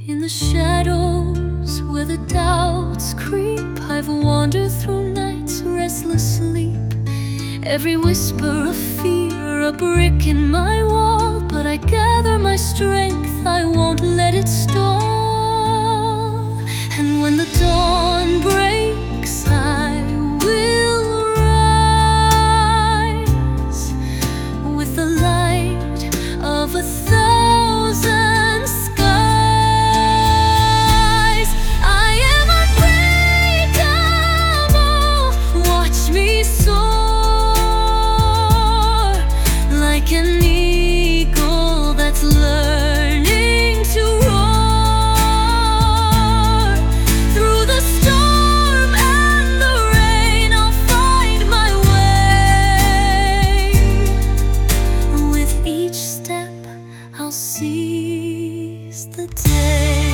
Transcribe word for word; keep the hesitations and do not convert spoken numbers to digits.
In the shadows where the doubts creep, I've wandered through night's restless sleep. Every whisper of fear, a brick in my wall. But I gather my strength, I won't let it stall. And when the dawn breaks, I will rise with the light of a thousand skies. I am unbreakable, watch me soar like an eagle that's learning to roar. Through the storm and the rain, I'll find my way. With each step, I'll seize the day.